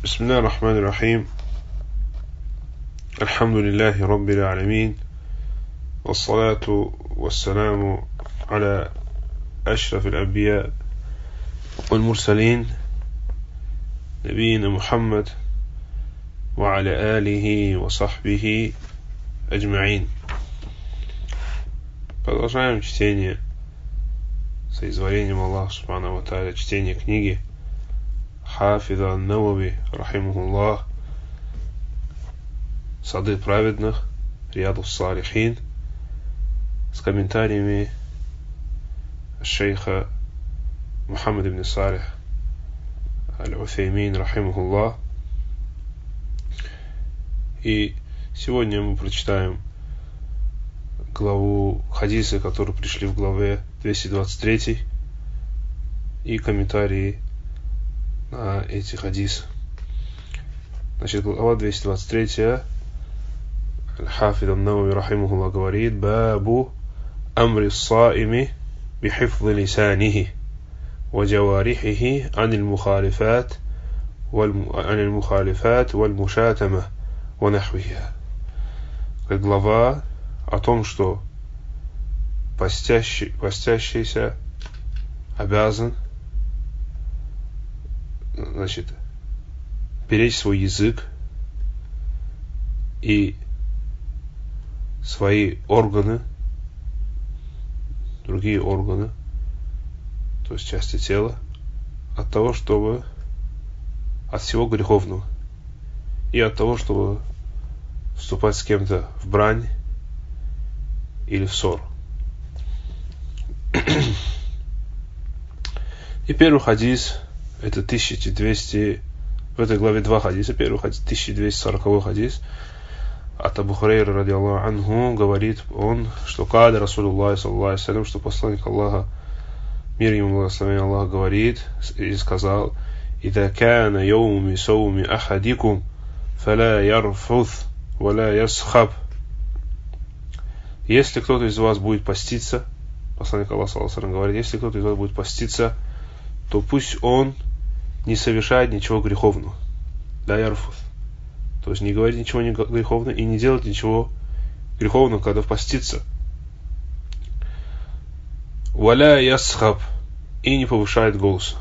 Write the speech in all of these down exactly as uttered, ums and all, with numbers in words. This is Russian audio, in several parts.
بسم الله الرحمن الرحيم. الحمد لله رب العالمين، والصلاة والسلام على أشرف الأنبياء والمرسلين نبينا محمد وعلى آله وصحبه أجمعين. Продолжаем чтение соизволением Аллаха Субхану ва Тааля, чтение книги Хафиза ан-Навави рахимахуллах, Сады праведных, Риядус Салихин, с комментариями шейха Мухаммад ибн Салих аль-Уфеймин рахимахуллах. И сегодня мы прочитаем главу хадисы, которые пришли в главе двести двадцать три, и комментарии на эти хадисы. Значит, глава двести двадцать три. Аль-Хафид ан-Навави рахимахуллах говорит: «Бабу амри ас-саими бихифзи лисанихи ва джаварихихи анил мухалифат анил мухалифат валь мушатама ва нахвиха». Глава о том, что постящий, постящийся обязан, значит, беречь свой язык и свои органы, другие органы, то есть части тела, от того, чтобы от всего греховного и от того, чтобы вступать с кем-то в брань или в ссору. И первый хадис, это тысяча двести, в этой главе два хадиса. Первый хадис, тысяча двести сороковой хадис от Абу Хурайры ради Аллаху анху, говорит он, что каля Расулуллах саллаллаху алейхи ва саллям, что посланник Аллаха, мир ему благословение Аллаха, говорит и сказал: «Ида кана йоуми сауми ахадикум, фаля ярфуth, валя ясхаб». Если кто-то из вас будет поститься, посланник Аллаха саллаллаху алейхи ва саллям говорит, если кто-то из вас будет поститься, то пусть он не совершает ничего греховного. Да, ярфуth. То есть не говорит ничего греховного и не делает ничего греховного, когда постится. Валя ясхаб, и не повышает голоса.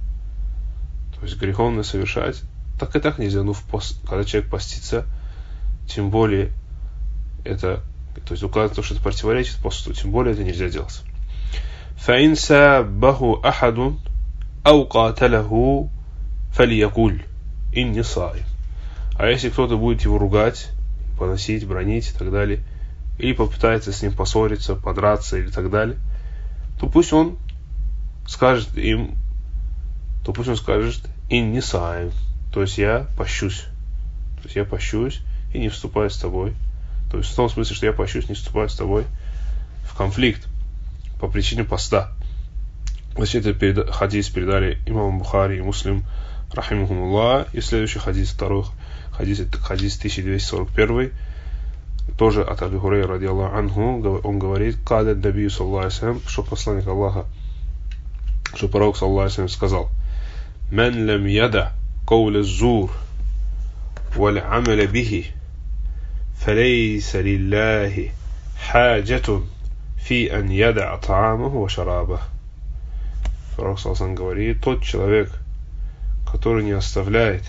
То есть греховно совершать так и так нельзя. Ну, в пост, когда человек постится, тем более это, то есть указано то, что это противоречит посту, тем более это нельзя делать. فَإِنْ سَابَّهُ أَحَدٌ أَوْ قَاتَلَهُ فَلْيَقُلْ إِنِّي صَائِمٌ. А если кто-то будет его ругать, поносить, бранить и так далее, или попытается с ним поссориться, подраться или так далее, то пусть он скажет им, то пусть он скажет «инни саим», то есть я пощусь, то есть я пощусь и не вступаю с тобой, то есть в том смысле, что я пощусь, не вступаю с тобой в конфликт по причине поста. Значит, это перед, хадис передали имам Бухари и Муслим рахимахумуллах. И следующий хадис, второй хадис, это хадис тысяча двести сорок один, тоже от Абу Хурайры ради Аллаху анху. Он говорит: «Каля набию саллаллаху алейхи ва саллям», что посланник Аллаха, что пророк саллаллаху алейхи ва саллям сказал: «Ман лам яда кауля зур валь амаля бихи, фалейса лиллахи хаджатун фи ан яда та'амаху ва шарабаху». Пророк саллаллаху алейхи ва саллям говорит: тот человек, который не оставляет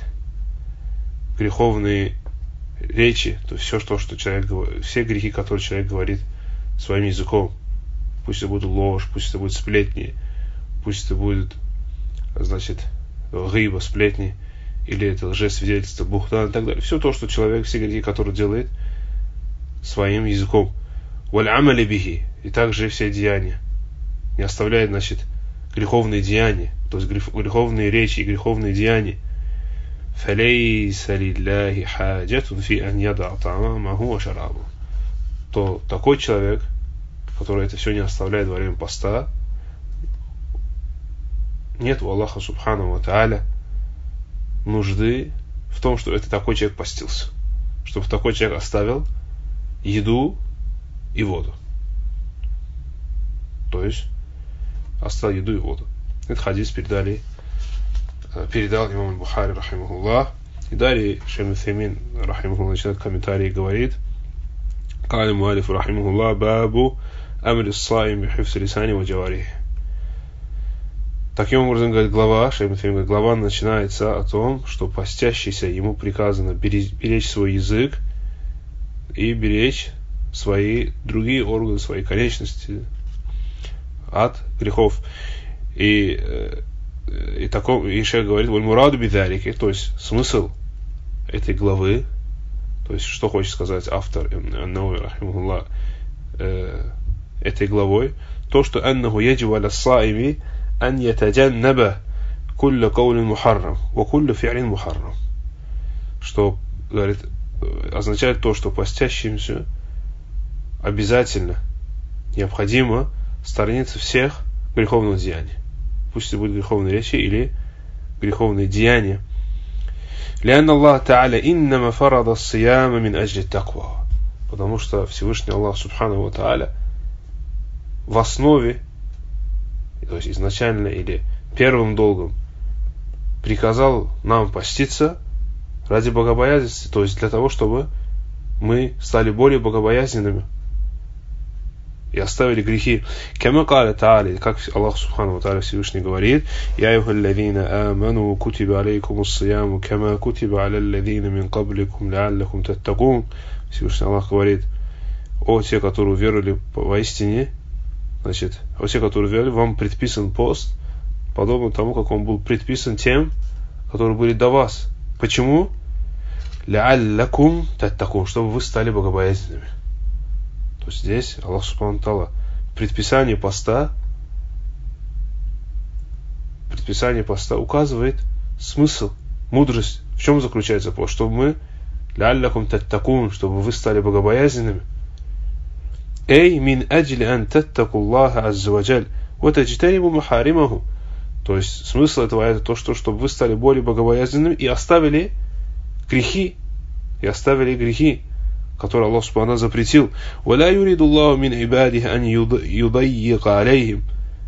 греховные речи, то есть все, что, что человек говорит, все грехи, которые человек говорит своим языком, пусть это будет ложь, пусть это будет сплетни, пусть это будет, значит, гиба, сплетни, или это лжесвидетельство, бухтан и так далее. Все то, что человек, все грехи, которые делает своим языком. Валь амали бихи, и также все деяния. Не оставляет, значит, греховные деяния, то есть греховные речи и греховные деяния. فَلَيْسَ لِلَّهِ حَاجَةٌ فِي أَنْ يَدَعَ طَعَامَهُ وَشَرَابَهُ. То такой человек, который это все не оставляет во время поста, нет у Аллаха Субхану ва Тааля нужды в том, что это такой человек постился, чтобы такой человек оставил еду и воду. То есть оставил еду и воду. Этот хадис передали, передал имам Бухари рахимахуллах И далее Шейх Утхаймин, рахимахуллах, начинает комментарий и говорит: قال المؤلف رحمه الله باب أمر الصائم بحفظ لسانه وجوارحه. Таким образом, говорит глава, Шейх Утхаймин говорит, глава начинается о том, что постящийся ему приказано беречь свой язык и беречь свои другие органы, свои конечности от грехов. И, и, таком, и шейх говорит: «Валь-мураду бидалики», то есть смысл этой главы, то есть что хочет сказать автор Ан-Навави, рахимахуллах, э, этой главой, то, что «аннаху яджибу аля ссаими ан ятаджаннаба кулля каулин мухаррам ва кулля фи'лин мухаррам», что, говорит, означает то, что постящимся обязательно, необходимо сторониться всех греховных деяний. Пусть это будет греховные речи или греховные деяния. لأن الله تعالى إنما فرض الصيام من أجل التقوى. Потому что Всевышний Аллах Субханаху ва Тааля в основе, то есть изначально или первым долгом, приказал нам поститься ради богобоязненности, то есть для того, чтобы мы стали более богобоязненными и оставили грехи. Кама каля та'аля, как Аллах Субхану ва Тааля Всевышний говорит: «Я айюхаллазина аману кутиба алейкумус сияму кама кутиба аляллазина мин кабликум ла'аллакум таттакун». Всевышний Аллах говорит: «О те, которые верили воистине, значит, о те, которые верили, вам предписан пост, подобно тому, как он был предписан тем, которые были до вас». Почему? «Ла'аллакум таттакун», чтобы вы стали богобоязненными. То есть здесь Аллах Субхану ва Тааля предписание поста, предписание поста указывает смысл, мудрость. В чем заключается пост? Чтобы мы ла'аллакум таттакун, чтобы вы стали богобоязненными. Эй мин аджли ан таттаку Аллаха азза ва джаль ва таджтанибу махаримаху. То есть смысл этого это то, что чтобы вы стали более богобоязненными и оставили грехи, и оставили грехи, который Аллах Субхану запретил. وَلَا يُرِيدُ اللَّهُ مِنْ عِبَادِهِ أَنْ يُضَيِّقَ عَلَيْهِمْ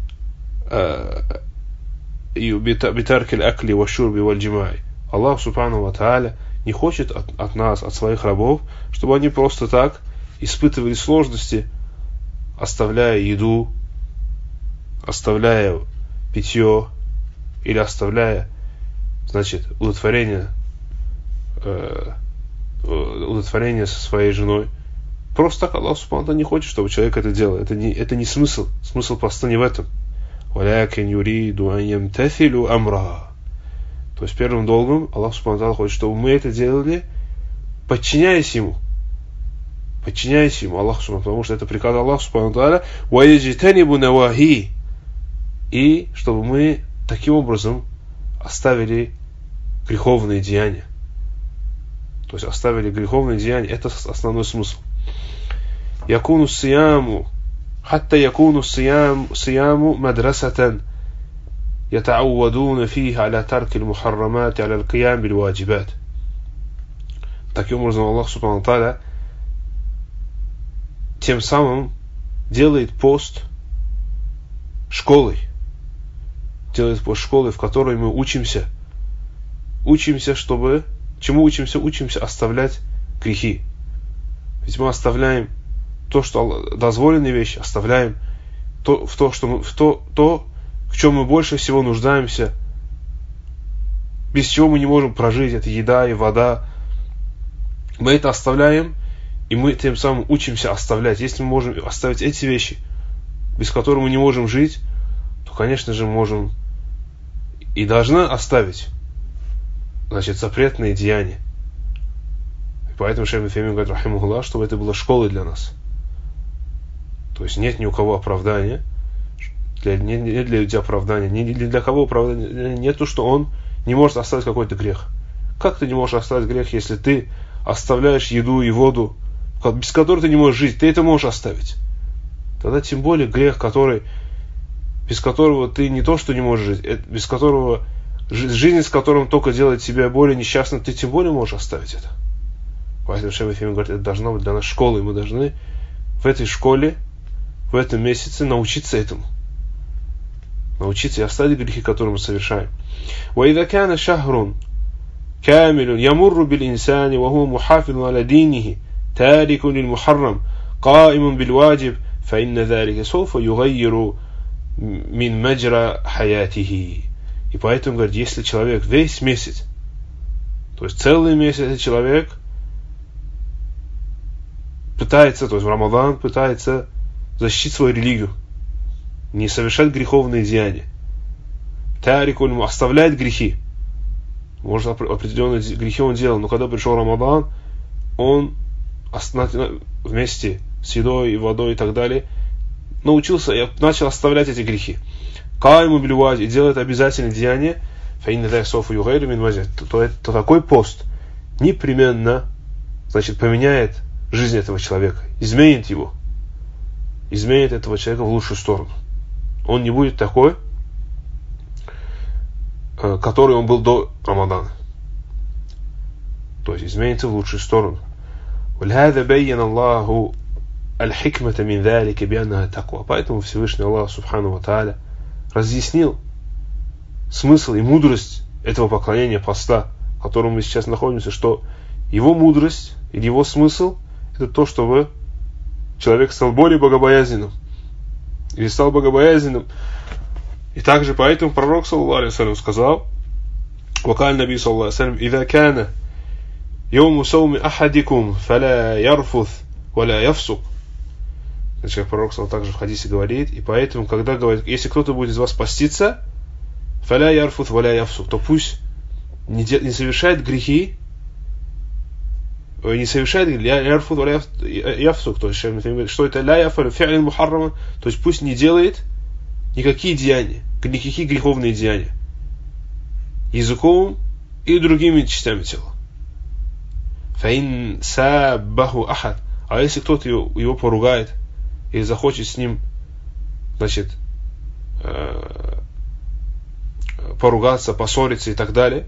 بِتَرْكِ الْأَكْلِ وَالشُّرْبِ وَالْجِمَاعِ. Аллах Субхану ва Тааля не хочет от, от нас, от своих рабов, чтобы они просто так испытывали сложности, оставляя еду, оставляя питье или оставляя, значит, удовлетворение э, удовлетворение со своей женой. Просто так Аллах Субхану ва Тааля не хочет, чтобы человек это делал. Это не, это не смысл. Смысл поста не в этом. وَلَكِنْ يُرِيدُ أَنْ يَمْتَثِلُوا أَمْرَهُ. То есть первым долгом Аллах Субхану ва Тааля хочет, чтобы мы это делали, подчиняясь Ему. Подчиняясь Ему, Аллаху Субхану, потому что это приказ Аллаха Субхану ва Тааля. وَيَجْتَنِبُ نَوَاهِي. И чтобы мы таким образом оставили греховные деяния. То есть оставили греховные деяния. Это основной смысл. Якуну сияму, хатта якуну сияму мадрасатан, ята'увадуна фиха аля тарки л-мухаррамати аля л-киям биль-ваджибат. Таким образом, Аллах Субхану ва Тааля тем самым делает пост школой. Делает пост школой, в которой мы учимся. Учимся, чтобы... Чему учимся? Учимся оставлять грехи. Ведь мы оставляем то, что дозволенные вещи, оставляем то, в то, что мы, в то, то, в чем мы больше всего нуждаемся, без чего мы не можем прожить, это еда и вода. Мы это оставляем, и мы тем самым учимся оставлять. Если мы можем оставить эти вещи, без которых мы не можем жить, то, конечно же, мы можем и должны оставить, значит, запретные деяния. И поэтому Шейх Утхаймин говорит, рахимахуллах, чтобы это было школой для нас. То есть нет ни у кого оправдания, для, не, не для людей оправдания, не для кого оправдания, нету, что он не может оставить какой-то грех. Как ты не можешь оставить грех, если ты оставляешь еду и воду, без которой ты не можешь жить, ты это можешь оставить. Тогда тем более грех, который, без которого ты не то, что не можешь жить, без которого жизнь, с которым только делает тебя более несчастным, ты тем более можешь оставить это. Поэтому Шейх Утхаймин говорит, это должно быть для нас школой, мы должны в этой школе, в этом месяце научиться этому. Научиться и оставить грехи, которые мы совершаем. وَإِذَا كَانَ شَهْرٌ كامل يمر بالإنسان وهو محافظ على دينه تارك للمحرم قائم بالواجب فإن ذلك سوف يغير من مجرى حياته. И поэтому, говорит, если человек весь месяц, то есть целый месяц человек пытается, то есть в Рамадан пытается защитить свою религию, не совершать греховные деяния, тарикуль оставляет грехи, может определенные грехи он делал, но когда пришел Рамадан, он вместе с едой и водой и так далее научился и начал оставлять эти грехи. Кайму бильвази и делает обязательные деяния, то, то такой пост непременно, значит, поменяет жизнь этого человека, изменит его, изменит этого человека в лучшую сторону. Он не будет такой, который он был до Рамадана. То есть изменится в лучшую сторону. Поэтому Всевышний Аллах Субхану ва Тааля разъяснил смысл и мудрость этого поклонения поста, в котором мы сейчас находимся, что его мудрость или его смысл это то, чтобы человек стал более богобоязненным или стал богобоязненным. И также поэтому пророк саллаллаху алейхи ва саллям сказал: «Вакаль наби саллаллаху алейхи ва саллям, «Иза кана йому сауми ахадикум, фаля ярфуth, валя яфсук». Значит, пророк саллаллаху также в хадисе говорит, и поэтому, когда говорит, если кто-то будет из вас поститься, фаля ярфуth, валя яфсук, то пусть не, де, не совершает грехи, не совершает ярфуth, валя яфсук, то есть, что это ля яфалю фи'лин мухаррама, то есть пусть не делает никакие деяния, никакие греховные деяния языком и другими частями тела. Фаин саббаху ахад, а если кто-то его, его поругает или захочет с ним, значит, э, поругаться, поссориться и так далее,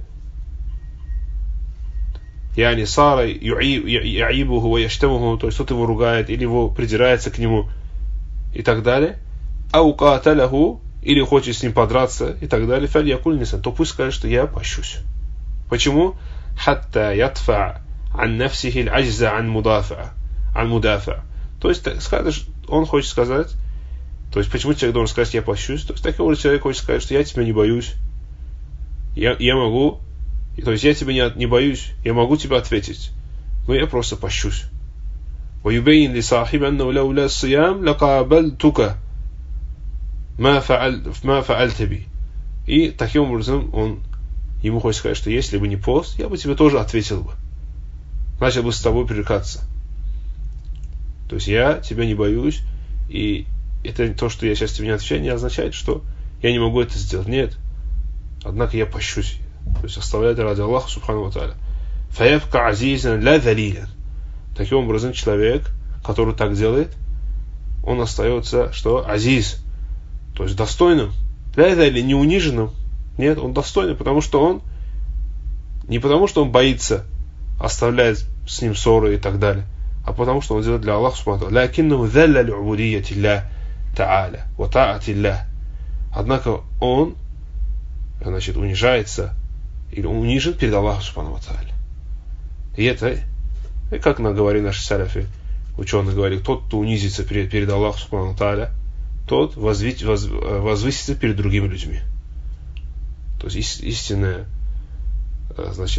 яни сара яибуху ва яштамуху, то есть кто-то его ругает или его придирается к нему и так далее, аукаталяху, или хочет с ним подраться и так далее, фаль-якуль нисан, то пусть скажет, что я пощусь. Почему? Хатта ятфа ан нафсихи аль-аджза ан мудафа, ан мудафа. То есть скажешь, он хочет сказать, то есть почему человек должен сказать, я пощусь? То есть такой вот человек хочет сказать, что я тебя не боюсь, я, я могу, то есть я тебя не, не боюсь, я могу тебе ответить, но я просто пощусь. ويبين لصاحب أنه لولا الصيام لقابلتك ما فعلت ما فعلت بي. И таким образом он ему хочет сказать, что если бы не пост, я бы тебе тоже ответил бы, начал бы с тобой пререкаться. То есть я тебя не боюсь, и это то, что я сейчас тебе не отвечаю, не означает, что я не могу это сделать. Нет. Однако я пощусь. То есть оставляет ради Аллаха Субхану ва Тааля. Фаябка азизан ла залилан. Таким образом человек, который так делает, он остается, что азиз, то есть достойным. Ля залилан, не униженным. Нет, он достойный, потому что он не потому, что он боится, оставляет с ним ссоры и так далее, а потому что он делает для Аллаха Субхану ва Тааля. Лакиннаху залла ли убудияти Аллах Та'аля ва та'ати Аллах. Однако он, значит, унижается или унижен перед Аллахом Субхану ва Тааля. И это, и как нам говорили наши саляфи, ученые говорили, тот, кто унизится перед, перед Аллахом Субхану ва Тааля, тот возвить, воз, возвысится перед другими людьми. То есть истинная, значит,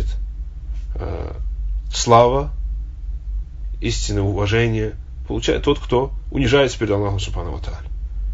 слава, истинное уважение получает тот, кто унижается перед Аллахом Субхану ва Тааля.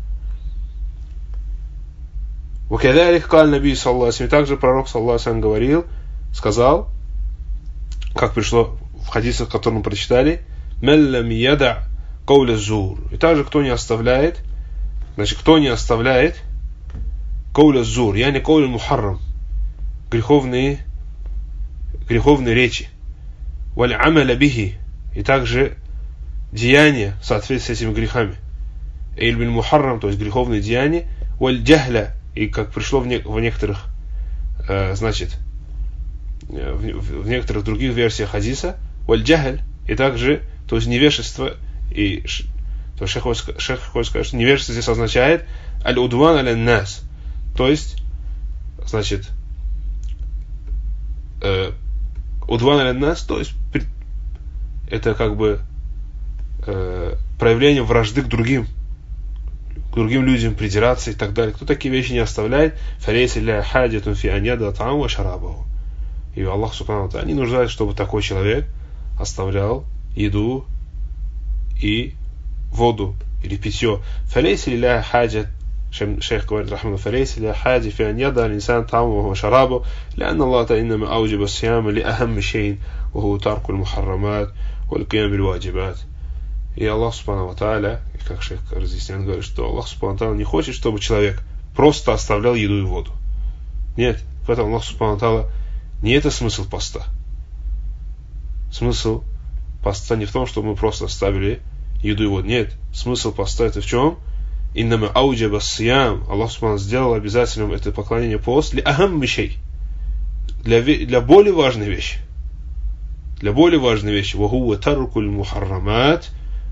وكذلك قال النبي صلى الله عليه وسلم, также пророк саллаллаху алейхи ва саллям говорил, сказал, как пришло в хадисах, которые мы прочитали, «Мэн лам яда кауля зур». И также кто не оставляет, значит, кто не оставляет кауля зур, яни кауля мухаррам, греховные, греховные речи, валь амаля бихи, и также деяния в соответствии с этими грехами, иль бин мухаррам, то есть греховные деяния, валь джахля, и как пришло в, не, в некоторых, э, значит, в, в некоторых других версиях хадиса, валь-джахль, и также, то есть невежество, и то шейх хочет сказать, что невежество здесь означает аль-удван аль-нас, то есть, значит, э, удван аля нас, то есть это как бы э, проявление вражды к другим, к другим людям, придираться и так далее. Кто такие вещи не оставляет, фалейса ля хаджатун фи ан яда та'ам ва шарабаху. И Аллах субхану ва тааля не нуждается, чтобы такой человек оставлял еду и воду или питье. Фалейса ля хаджат, шейх говорит, рахману, фалейса ля хаджа фи ан яда аль-инсан та'аму ва шарабаху, лянна Аллах иннама ауджаба ас-сияма ли ахамми шейн, ва хуа тарку аль-мухаррамат ва аль-киям биль-ваджибат. И Аллах субхану ва тааля, как шейх разъясняет, говорит, что Аллах субхану ва тааля не хочет, чтобы человек просто оставлял еду и воду. Нет, поэтому Аллах субхану ва тааля, не это смысл поста. Смысл поста не в том, чтобы мы просто оставили еду и воду. Нет, смысл поста это в чем? Иннама ауджаба ас-сиям. Аллах субхану сделал обязательным это поклонение пост ли ахамми шей. Для, для более важной вещи. Для более важной вещи. Ва хуа тарку аль-мухаррамат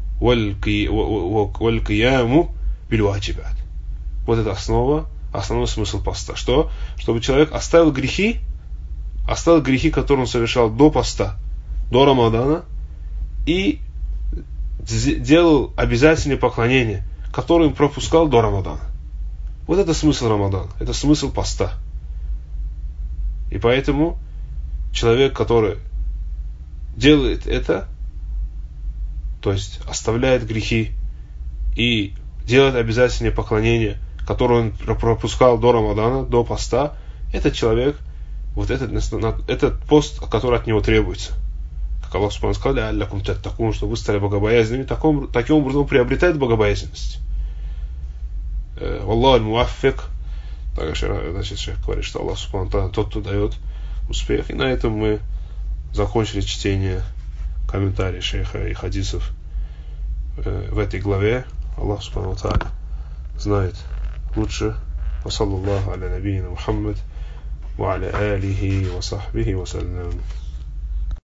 валь-кияму биль-ваджибат. Вот это основа, основной смысл поста. Что? Чтобы человек оставил грехи, оставил грехи, которые он совершал до поста, до Рамадана, и делал обязательные поклонения, которые он пропускал до Рамадана. Вот это смысл Рамадана, это смысл поста. И поэтому человек, который делает это, то есть оставляет грехи и делает обязательные поклонения, которые он пропускал до Рамадана, до поста, этот человек, вот этот, этот пост, который от него требуется. Как Аллах Субхану сказал, аллякум таттакун, что вы стали богобоязненными, таким, таким образом он приобретает богобоязненность. Валлаху аль-муаффик. Так, значит, шейх говорит, что Аллах Субхану тот, кто дает успех. И на этом мы закончили чтение комментариев шейха и хадисов в этой главе. Аллах Субхану тааля знает лучше. Вассалаллаху аля набийина Мухаммад ва аля алихи ва сахбихи ва саллям.